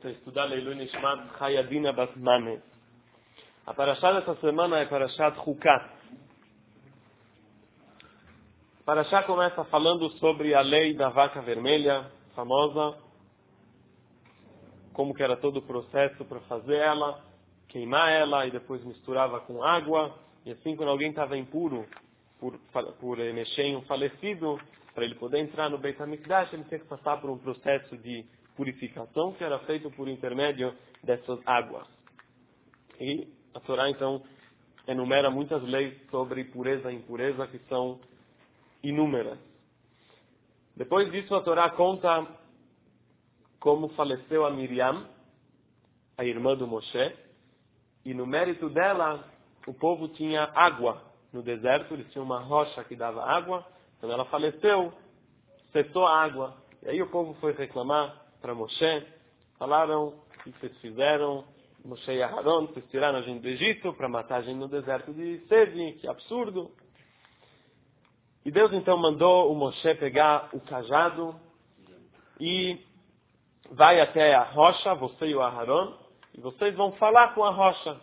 para estudar Leilui Nishmat Chayadina Bas Manes. A parashá dessa semana é Parashat Chukat. A parashá começa falando sobre a lei da vaca vermelha, famosa, como que era todo o processo para fazer ela, queimar ela e depois misturava com água. E assim, quando alguém estava impuro por mexer em um falecido, para ele poder entrar no Beit HaMikdash, ele tinha que passar por um processo de purificação que era feito por intermédio dessas águas. E a Torá, então, enumera muitas leis sobre pureza e impureza que são inúmeras. Depois disso, a Torá conta como faleceu a Miriam, a irmã do Moshe, e no mérito dela, o povo tinha água no deserto, eles tinham uma rocha que dava água. Quando ela faleceu, cessou a água. E aí o povo foi reclamar para Moshe, falaram: o que vocês fizeram? Moshe e Aharon, vocês tiraram a gente do Egito para matar a gente no deserto de sede, que absurdo. E Deus então mandou o Moshe pegar o cajado e vai até a rocha, você e o Aharon, e vocês vão falar com a rocha.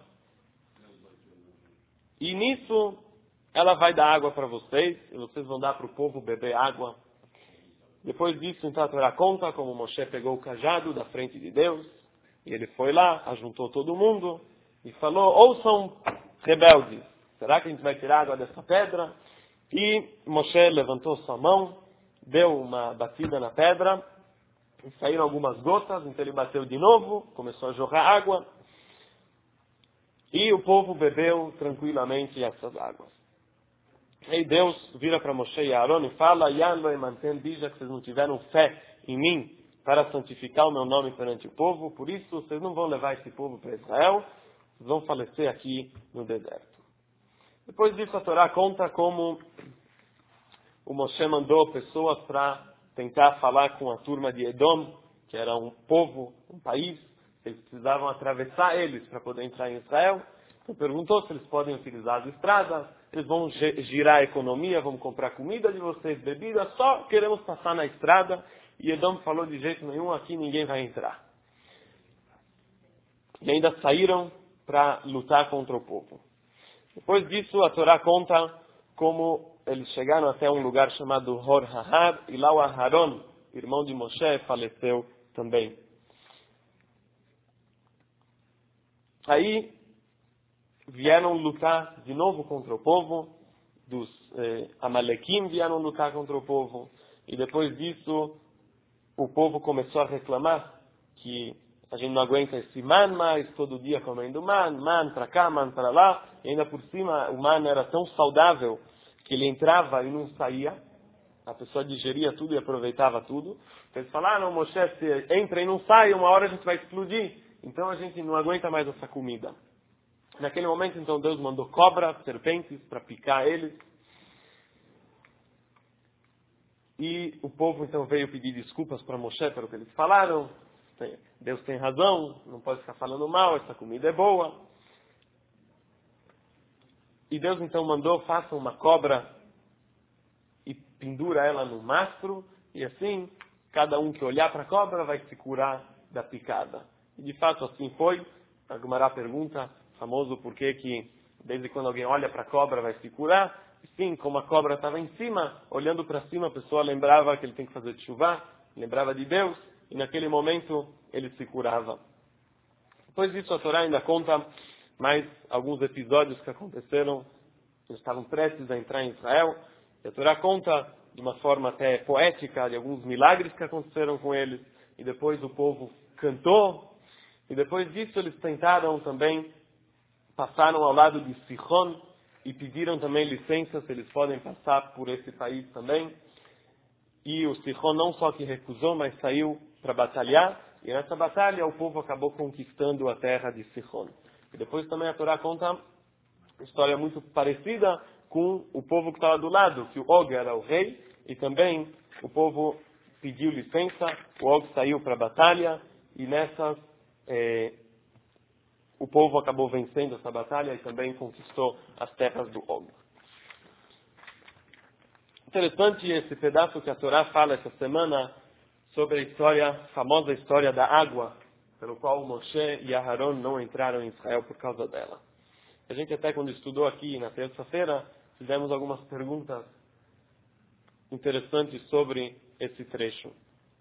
E nisso, ela vai dar água para vocês, e vocês vão dar para o povo beber água. Depois disso, então, a Torá conta como Moshe pegou o cajado da frente de Deus, e ele foi lá, ajuntou todo mundo, e falou: ouçam, rebeldes, será que a gente vai tirar água dessa pedra? E Moshe levantou sua mão, deu uma batida na pedra, e saíram algumas gotas, então ele bateu de novo, começou a jorrar água, e o povo bebeu tranquilamente essas águas. Aí Deus vira para Moshe e Aaron e fala: Yan lo emantem bi, já que vocês não tiveram fé em mim para santificar o meu nome perante o povo, por isso vocês não vão levar esse povo para Israel, vocês vão falecer aqui no deserto. Depois disso a Torá conta como o Moshe mandou pessoas para tentar falar com a turma de Edom, que era um povo, um país, eles precisavam atravessar eles para poder entrar em Israel. Então perguntou se eles podem utilizar as estradas, eles vão girar a economia, vão comprar comida de vocês, bebida, só queremos passar na estrada. E Edom falou: de jeito nenhum, aqui ninguém vai entrar. E ainda saíram para lutar contra o povo. Depois disso, a Torá conta como eles chegaram até um lugar chamado Hor Hahar, e lá o Aharon, irmão de Moshe, faleceu também. Aí vieram lutar de novo contra o povo, dos Amalequim vieram lutar contra o povo, e depois disso o povo começou a reclamar que a gente não aguenta esse man mais, todo dia comendo man para cá, man para lá, e ainda por cima o man era tão saudável que ele entrava e não saía, a pessoa digeria tudo e aproveitava tudo. Então eles falaram: Moshe, se entra e não sai, uma hora a gente vai explodir, então a gente não aguenta mais essa comida. Naquele momento, então, Deus mandou cobras, serpentes, para picar eles. E o povo, então, veio pedir desculpas para Moshe pelo que eles falaram. Deus tem razão, não pode ficar falando mal, essa comida é boa. E Deus, então, mandou: faça uma cobra e pendura ela no mastro, e assim, cada um que olhar para a cobra vai se curar da picada. E, de fato, assim foi. A Gumará pergunta, famoso porquê que desde quando alguém olha para a cobra vai se curar. E sim, como a cobra estava em cima, olhando para cima, a pessoa lembrava que ele tem que fazer teshuvá, lembrava de Deus, e naquele momento ele se curava. Depois disso a Torá ainda conta mais alguns episódios que aconteceram, eles estavam prestes a entrar em Israel, e a Torá conta de uma forma até poética de alguns milagres que aconteceram com eles, e depois o povo cantou, e depois disso eles tentaram também, passaram ao lado de Sihon e pediram também licença se eles podem passar por esse país também. E o Sihon não só que recusou, mas saiu para batalhar. E nessa batalha o povo acabou conquistando a terra de Sihon. E depois também a Torá conta uma história muito parecida com o povo que estava do lado, que o Og era o rei, e também o povo pediu licença, o Og saiu para a batalha, e nessas o povo acabou vencendo essa batalha e também conquistou as terras do Og. Interessante esse pedaço que a Torá fala essa semana sobre a história, famosa história da água pelo qual Moshe e Aharon não entraram em Israel por causa dela. A gente até quando estudou aqui na terça-feira, fizemos algumas perguntas interessantes sobre esse trecho.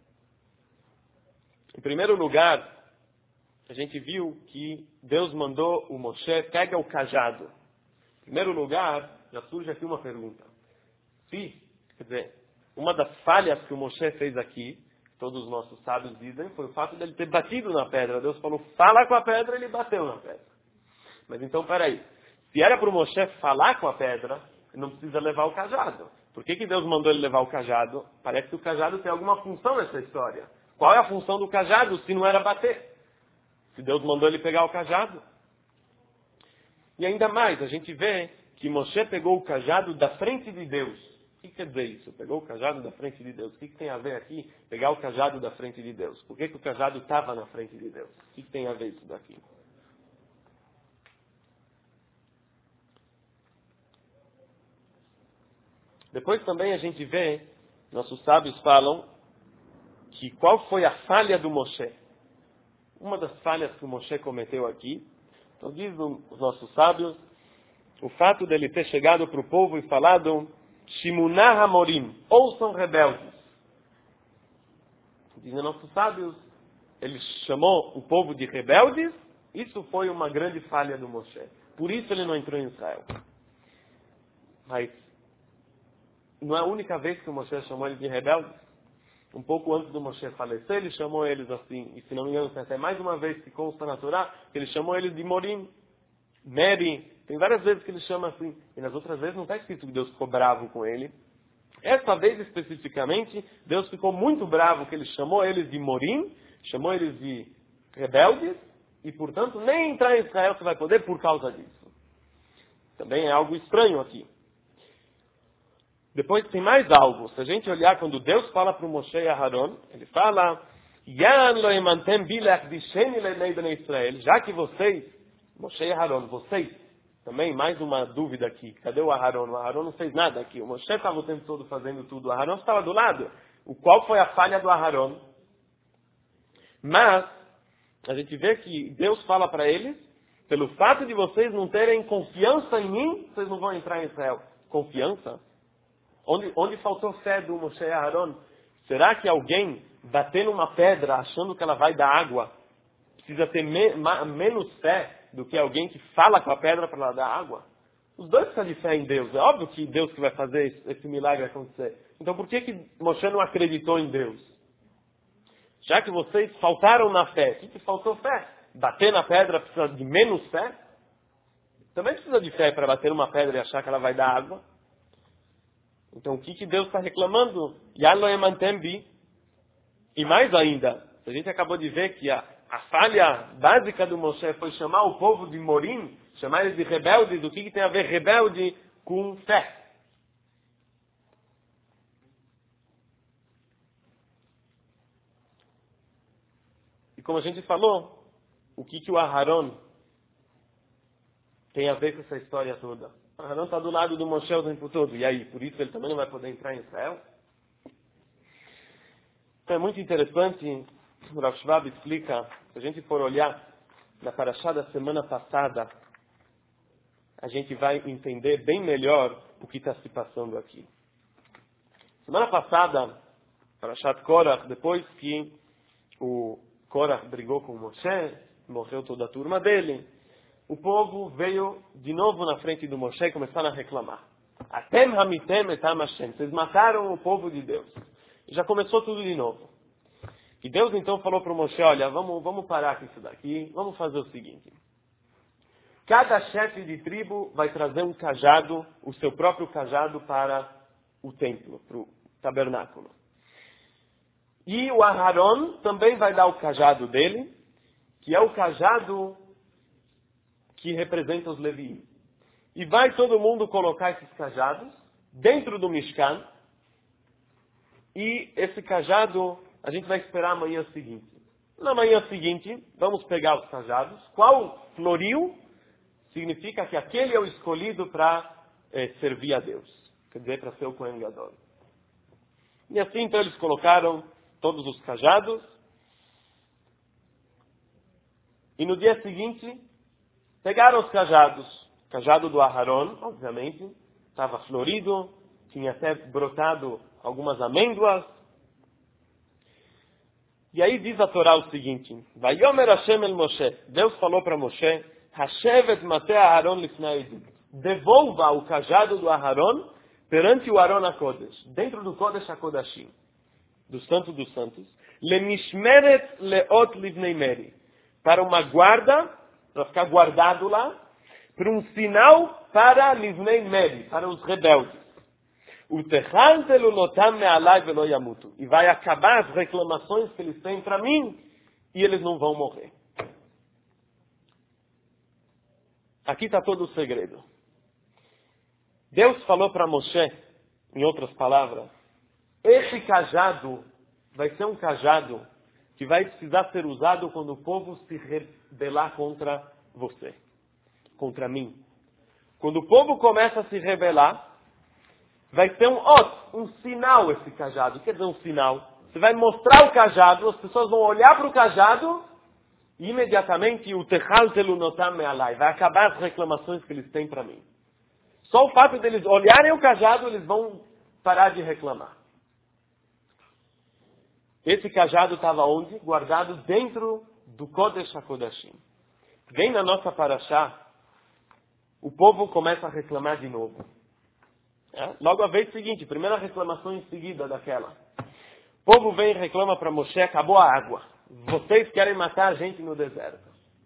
Em primeiro lugar, a gente viu que Deus mandou o Moshe, pega o cajado. Em primeiro lugar, já surge aqui uma pergunta. Quer dizer, uma das falhas que o Moshe fez aqui, todos os nossos sábios dizem, foi o fato dele ter batido na pedra. Deus falou, fala com a pedra, ele bateu na pedra. Mas então, peraí. Se era para o Moshe falar com a pedra, ele não precisa levar o cajado. Por que Deus mandou ele levar o cajado? Parece que o cajado tem alguma função nessa história. Qual é a função do cajado se não era bater? Se Deus mandou ele pegar o cajado. E ainda mais, a gente vê que Moshe pegou o cajado da frente de Deus. O que quer dizer isso? Pegou o cajado da frente de Deus. O que tem a ver aqui, pegar o cajado da frente de Deus? Por que o cajado estava na frente de Deus? O que tem a ver isso daqui? Depois também a gente vê, nossos sábios falam, que qual foi a falha do Moshe? Uma das falhas que o Moshe cometeu aqui, então diz os nossos sábios, o fato dele ter chegado para o povo e falado, Shimunah Hamorim, ouçam rebeldes. Dizem nossos sábios, ele chamou o povo de rebeldes, isso foi uma grande falha do Moshe. Por isso ele não entrou em Israel. Mas não é a única vez que o Moshe chamou eles de rebeldes. Um pouco antes do Moshe falecer, ele chamou eles assim. E se não me engano, até mais uma vez que consta na Torá, que ele chamou eles de Morim, Meri. Tem várias vezes que ele chama assim. E nas outras vezes não está escrito que Deus ficou bravo com ele. Essa vez especificamente, Deus ficou muito bravo que ele chamou eles de Morim, chamou eles de rebeldes, e portanto nem entrar em Israel você vai poder por causa disso. Também é algo estranho aqui. Depois tem mais algo. Se a gente olhar quando Deus fala para o Moshe e Aharon, ele fala, já que vocês, Moshe e Aharon, vocês, também mais uma dúvida aqui, cadê o Aharon? O Aharon não fez nada aqui, o Moshe estava o tempo todo fazendo tudo, o Aharon estava do lado. Qual foi a falha do Aharon? Mas, a gente vê que Deus fala para eles, pelo fato de vocês não terem confiança em mim, vocês não vão entrar em Israel. Confiança? Onde faltou fé do Moshe e Aharon? Será que alguém bater numa pedra achando que ela vai dar água precisa ter menos fé do que alguém que fala com a pedra para ela dar água? Os dois precisam de fé em Deus. É óbvio que Deus que vai fazer esse milagre acontecer. Então por que Moshe não acreditou em Deus? Já que vocês faltaram na fé, o que faltou fé? Bater na pedra precisa de menos fé? Também precisa de fé para bater numa pedra e achar que ela vai dar água. Então, o que Deus está reclamando? E mais ainda, a gente acabou de ver que a falha básica do Moshe foi chamar o povo de Morim, chamar eles de rebeldes. O que tem a ver rebelde com fé? E como a gente falou, o que o Aharon tem a ver com essa história toda? Aharon está do lado do Moshe o tempo todo. E aí, por isso ele também não vai poder entrar em Israel? Então é muito interessante, o Rav Schwab explica, se a gente for olhar na Parashá da semana passada, a gente vai entender bem melhor o que está se passando aqui. Semana passada, Parashat Korach, depois que o Korach brigou com o Moshe, morreu toda a turma dele, o povo veio de novo na frente do Moshe e começaram a reclamar. Atem hamitem etam Hashem. Vocês mataram o povo de Deus. E já começou tudo de novo. E Deus então falou para o Moshe, olha, vamos parar com isso daqui, vamos fazer o seguinte. Cada chefe de tribo vai trazer um cajado, o seu próprio cajado para o templo, para o tabernáculo. E o Aharon também vai dar o cajado dele, que é o cajado que representa os Leviim. E vai todo mundo colocar esses cajados dentro do Mishkan. E esse cajado, a gente vai esperar a manhã seguinte. Na manhã seguinte, vamos pegar os cajados. Qual floriu, significa que aquele é o escolhido para servir a Deus. Quer dizer, para ser o Kohen Gadol. E assim, então, eles colocaram todos os cajados. E no dia seguinte, pegaram os cajados. O cajado do Aharon, obviamente, estava florido, tinha até brotado algumas amêndoas. E aí diz a Torá o seguinte, Vayomer Hashem el Moshe, Deus falou para Moshe, Hashevet matei Aharon lifnei Edim. Devolva o cajado do Aharon perante o Aron HaKodesh, dentro do Kodesh HaKodashim, do Santo dos Santos, Lemishmeret leot livnei meri, para uma guarda, para ficar guardado lá, para um sinal para livnei meri, para os rebeldes. E vai acabar as reclamações que eles têm para mim e eles não vão morrer. Aqui está todo o segredo. Deus falou para Moshe, em outras palavras, esse cajado vai ser um cajado que vai precisar ser usado quando o povo se rebelar contra você, contra mim. Quando o povo começa a se rebelar, vai ter um sinal esse cajado. Quer dizer, um sinal. Você vai mostrar o cajado, as pessoas vão olhar para o cajado e imediatamente o techal telunotam me'alai. Vai acabar as reclamações que eles têm para mim. Só o fato deles olharem o cajado, eles vão parar de reclamar. Esse cajado estava onde? Guardado dentro do Kodesh HaKodashim. Vem na nossa paraxá, o povo começa a reclamar de novo. Logo a vez seguinte, primeira reclamação em seguida daquela. O povo vem e reclama para Moshe, acabou a água. Vocês querem matar a gente no deserto.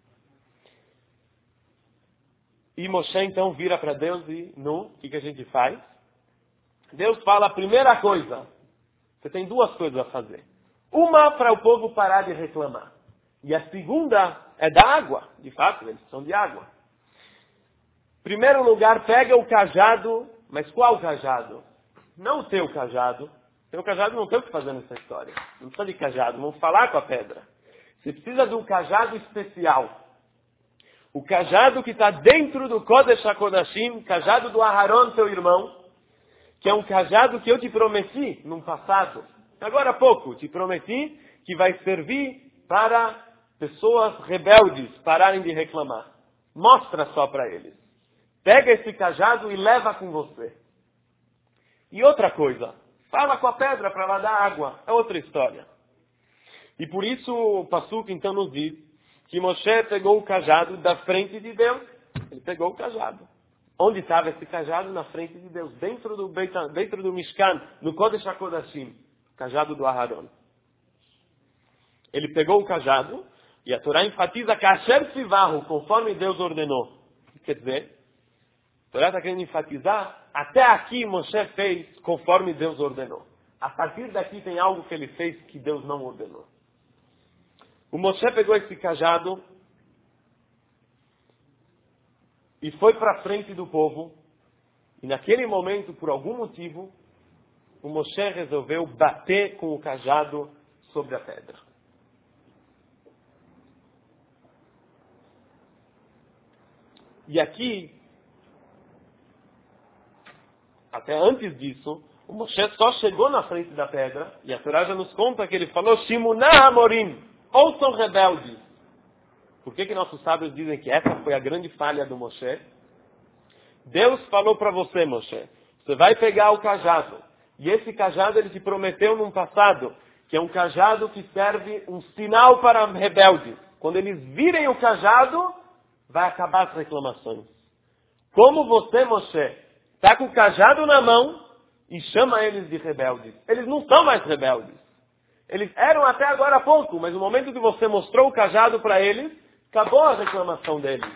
E Moshe então vira para Deus e, o que a gente faz? Deus fala, a primeira coisa, você tem duas coisas a fazer. Uma para o povo parar de reclamar. E a segunda é da água. De fato, eles são de água. Primeiro lugar, pega o cajado. Mas qual cajado? Não o teu cajado. O teu cajado não tem o que fazer nessa história. Não precisa de cajado. Vamos falar com a pedra. Você precisa de um cajado especial. O cajado que está dentro do Kodesh HaKodashim, cajado do Aharon, teu irmão, que é um cajado que eu te prometi no passado. Agora há pouco, te prometi que vai servir para pessoas rebeldes pararem de reclamar. Mostra só para eles. Pega esse cajado e leva com você. E outra coisa, fala com a pedra para ela dar água. É outra história. E por isso o Passuco então nos diz que Moshe pegou o cajado da frente de Deus. Ele pegou o cajado. Onde estava esse cajado? Na frente de Deus. Dentro do Mishkan, no Kodesh HaKodashim. O cajado do Aharon. Ele pegou o cajado e a Torá enfatiza que Hashem Sivahu, conforme Deus ordenou. Quer dizer, a Torá está querendo enfatizar, até aqui Moshe fez conforme Deus ordenou. A partir daqui tem algo que ele fez que Deus não ordenou. O Moshe pegou esse cajado e foi para a frente do povo. E naquele momento, por algum motivo, o Moshe resolveu bater com o cajado sobre a pedra. E aqui, até antes disso, o Moshe só chegou na frente da pedra, e a Torá já nos conta que ele falou, Shimunah Amorim, ouçam rebeldes. Por que nossos sábios dizem que essa foi a grande falha do Moshe? Deus falou para você, Moshe, você vai pegar o cajado, e esse cajado ele te prometeu num passado, que é um cajado que serve um sinal para rebeldes. Quando eles virem o cajado, vai acabar as reclamações. Como você, Moshe, está com o cajado na mão e chama eles de rebeldes. Eles não são mais rebeldes. Eles eram até agora há pouco, mas no momento que você mostrou o cajado para eles, acabou a reclamação deles.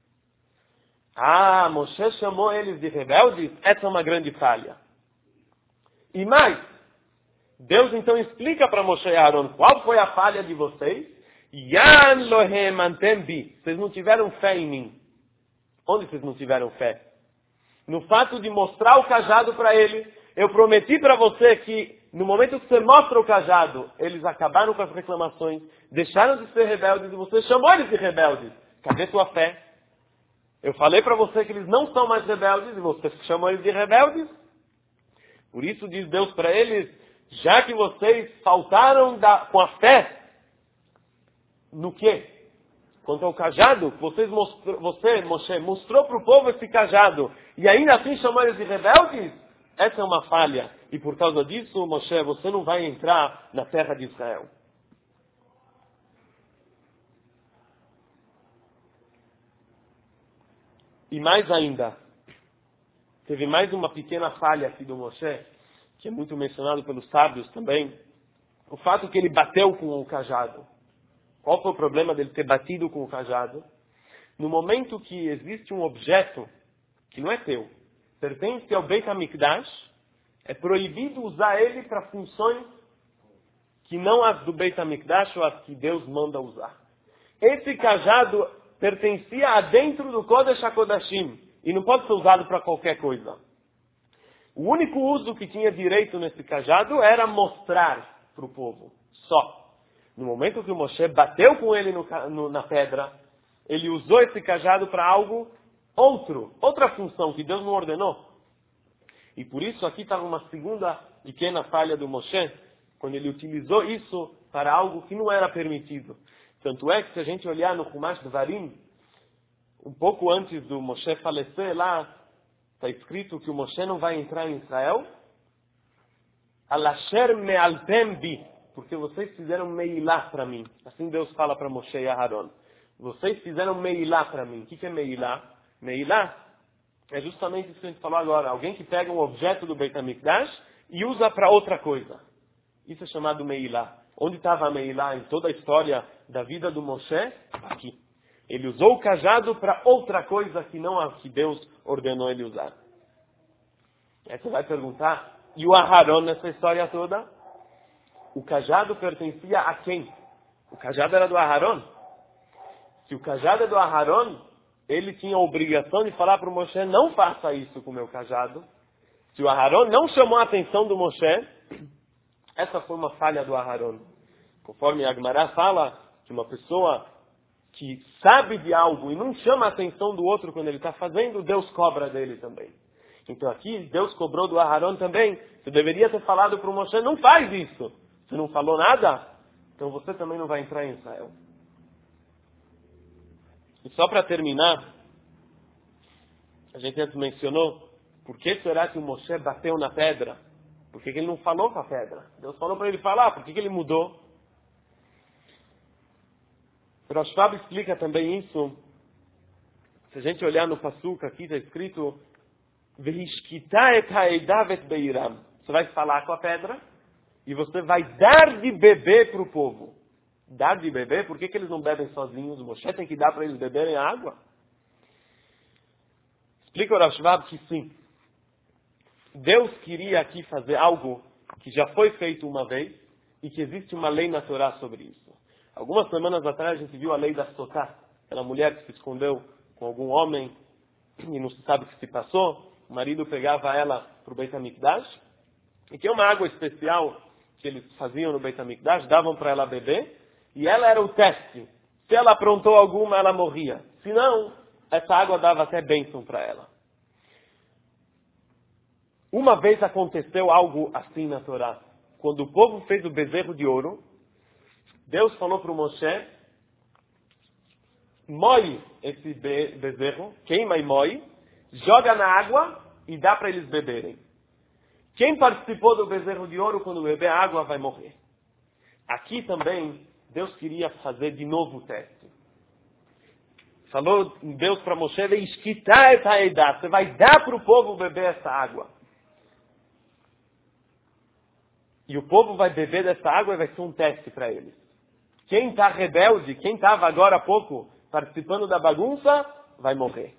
Ah, Moshe chamou eles de rebeldes? Essa é uma grande falha. E mais, Deus então explica para Moshe e Aaron qual foi a falha de vocês. Yan lohem antem bi. Vocês não tiveram fé em mim. Onde vocês não tiveram fé? No fato de mostrar o cajado para eles. Eu prometi para você que no momento que você mostra o cajado, eles acabaram com as reclamações, deixaram de ser rebeldes e você chamou eles de rebeldes. Cadê tua fé? Eu falei para você que eles não são mais rebeldes e você chamou eles de rebeldes. Por isso diz Deus para eles, já que vocês faltaram com a fé, no quê? quanto ao cajado, você, Moshe, mostrou para o povo esse cajado, e ainda assim chamou eles de rebeldes, essa é uma falha. E por causa disso, Moshe, você não vai entrar na terra de Israel. E mais ainda, teve mais uma pequena falha aqui do Moshe, que é muito mencionado pelos sábios também, o fato que ele bateu com o cajado. Qual foi o problema dele ter batido com o cajado? No momento que existe um objeto que não é teu, pertence ao Beit HaMikdash, é proibido usar ele para funções que não as do Beit HaMikdash ou as que Deus manda usar. Esse cajado pertencia a dentro do Kodesh HaKodashim e não pode ser usado para qualquer coisa. O único uso que tinha direito nesse cajado era mostrar para o povo, só. No momento que o Moshe bateu com ele na pedra, ele usou esse cajado para algo outra função que Deus não ordenou. E por isso aqui estava uma segunda pequena falha do Moshe, quando ele utilizou isso para algo que não era permitido. Tanto é que se a gente olhar no Chumash Devarim, um pouco antes do Moshe falecer, lá está escrito que o Moshe não vai entrar em Israel. Alasher me'altem bi, porque vocês fizeram meilá para mim. Assim Deus fala para Moshe e Aharon. Vocês fizeram meilá para mim. O que é meilá? Meilá é justamente isso que a gente falou agora. Alguém que pega um objeto do Beit HaMikdash e usa para outra coisa. Isso é chamado meilá. Onde estava a meilá em toda a história da vida do Moshe? Aqui. Ele usou o cajado para outra coisa que não a que Deus ordenou ele usar. Aí você vai perguntar, e o Aharon nessa história toda? O cajado pertencia a quem? O cajado era do Aharon. Se o cajado é do Aharon, ele tinha a obrigação de falar para o Moshe, não faça isso com o meu cajado. Se o Aharon não chamou a atenção do Moshe, essa foi uma falha do Aharon. Conforme a Gemara fala que uma pessoa que sabe de algo e não chama a atenção do outro quando ele está fazendo, Deus cobra dele também. Então aqui, Deus cobrou do Aharon também. Você deveria ter falado para o Moshe, não faz isso. Você não falou nada, então você também não vai entrar em Israel. E só para terminar, a gente antes mencionou, por que será que o Moshe bateu na pedra? Por que ele não falou com a pedra? Deus falou para ele falar, por que ele mudou? O Rosh Hashanah explica também isso. Se a gente olhar no Passuca, aqui está escrito Vehishkita et ha'edav et beiram. Você vai falar com a pedra e você vai dar de beber para o povo. Dar de beber? Por que eles não bebem sozinhos? O Moshe tem que dar para eles beberem água? Explica o Rosh Hashanah que sim. Deus queria aqui fazer algo que já foi feito uma vez e que existe uma lei na Torá sobre isso. Algumas semanas atrás a gente viu a lei da Sotá, aquela mulher que se escondeu com algum homem e não se sabe o que se passou. O marido pegava ela para o Beit HaMikdash e tinha uma água especial que eles faziam no Beit HaMikdash, davam para ela beber e ela era o teste. Se ela aprontou alguma, ela morria. Se não, essa água dava até bênção para ela. Uma vez aconteceu algo assim na Torá. Quando o povo fez o bezerro de ouro, Deus falou para o Moshe, moe esse bezerro, queima e moe, joga na água e dá para eles beberem. Quem participou do bezerro de ouro, quando beber a água, vai morrer. Aqui também, Deus queria fazer de novo o teste. Falou Deus para Moshe, você vai dar para o povo beber essa água. E o povo vai beber dessa água e vai ser um teste para eles. Quem está rebelde, quem estava agora há pouco participando da bagunça, vai morrer.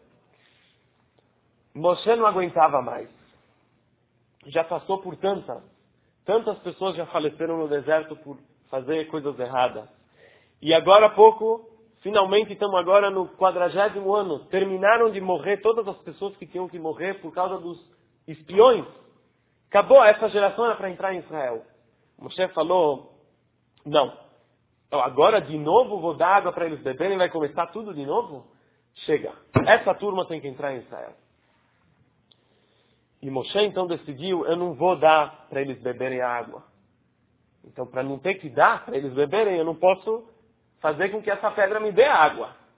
Moshe não aguentava mais. Já passou por tantas pessoas já faleceram no deserto por fazer coisas erradas. E agora há pouco, finalmente estamos agora no 40º ano. Terminaram de morrer todas as pessoas que tinham que morrer por causa dos espiões. Acabou, essa geração era para entrar em Israel. Moshe falou, não. Então, agora de novo vou dar água para eles beberem, vai começar tudo de novo? Chega. Essa turma tem que entrar em Israel. E Moshe então decidiu, eu não vou dar para eles beberem a água. Então, para não ter que dar para eles beberem, eu não posso fazer com que essa pedra me dê água.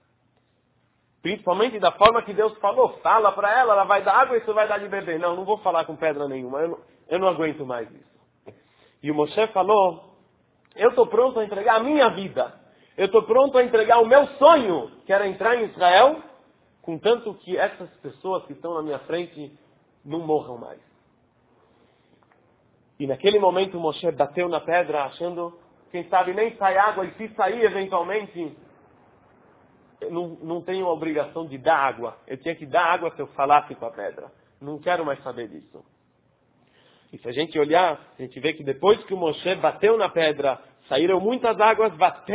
Principalmente da forma que Deus falou. Fala para ela vai dar água e você vai dar de beber. Não vou falar com pedra nenhuma. Eu não aguento mais isso. E o Moshe falou, eu estou pronto a entregar a minha vida. Eu estou pronto a entregar o meu sonho, que era entrar em Israel, contanto que essas pessoas que estão na minha frente não morram mais. E naquele momento o Moshe bateu na pedra, achando, quem sabe nem sai água, e se sair eventualmente, eu não tenho a obrigação de dar água. Eu tinha que dar água se eu falasse com a pedra. Não quero mais saber disso. E se a gente olhar, a gente vê que depois que o Moshe bateu na pedra, saíram muitas águas,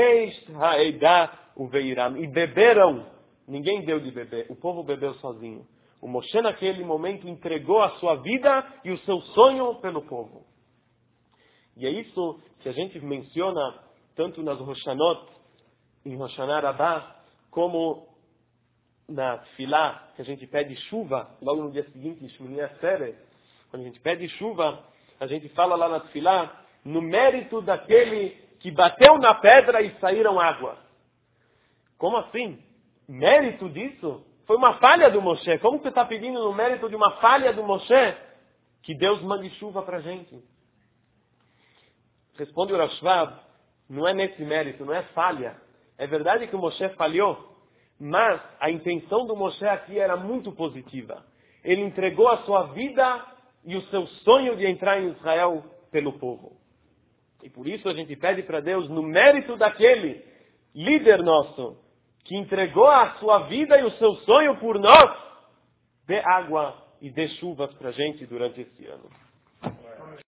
e beberam. Ninguém deu de beber, o povo bebeu sozinho. O Moshe naquele momento entregou a sua vida e o seu sonho pelo povo. E é isso que a gente menciona tanto nas Roshanot, em Roshaná Rabbah, como na Tfilá, que a gente pede chuva, logo no dia seguinte, em Shmini Atzeret, quando a gente pede chuva, a gente fala lá na Tfilá, no mérito daquele que bateu na pedra e saíram água. Como assim? Mérito disso? Foi uma falha do Moshe. Como você está pedindo no mérito de uma falha do Moshe que Deus mande chuva para a gente? Responde o Rashbab, não é nesse mérito, não é falha. É verdade que o Moshe falhou, mas a intenção do Moshe aqui era muito positiva. Ele entregou a sua vida e o seu sonho de entrar em Israel pelo povo. E por isso a gente pede para Deus, no mérito daquele líder nosso, que entregou a sua vida e o seu sonho por nós, dê água e dê chuvas para a gente durante esse ano.